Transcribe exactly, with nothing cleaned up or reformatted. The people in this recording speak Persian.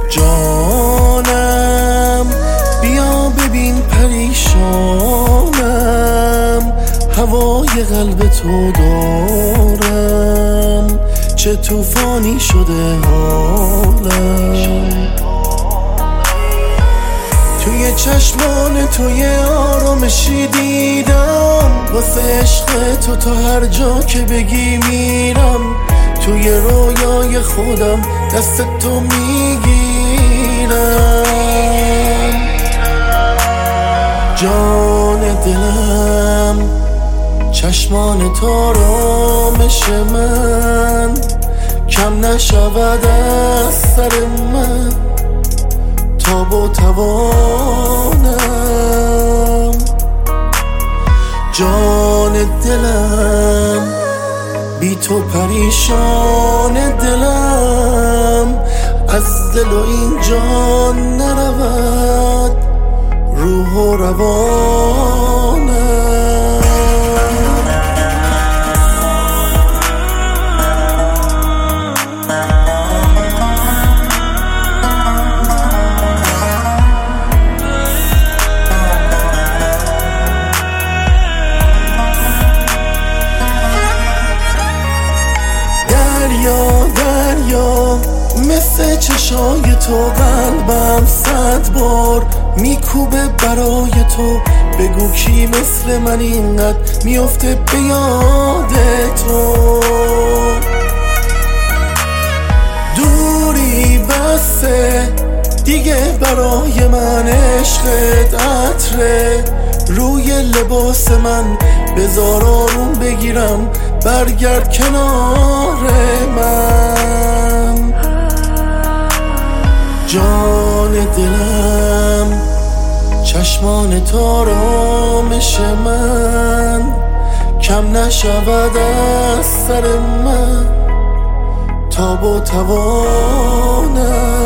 جانم بیا ببین پریشانم، هوای قلب تو دارم، چه طوفانی شده حالم. توی چشمان توی آرامشی دیدم، واسه عشق تو تا هر جا که بگی میرم. توی رویای خودم دست تو میگیرم. جان دلم چشمان تو آرامش من، کم نشود از سر من تاب و توانم. جان دلم بی تو پریشان دلم، از دل و این جان نرود روح و روانم. دریا دریا مثل چشای تو قلبم صد بار میکوبه برای تو. بگو کی مثل من اینقدر میفته به یاد تو. دوری بسه دیگه برای من، عشقت عطره روی لباس من. بذار آروم بگیرم برگرد کنار من. جان دلم چشمان تو آرامش من، کم نشود از سر من تاب و توانم.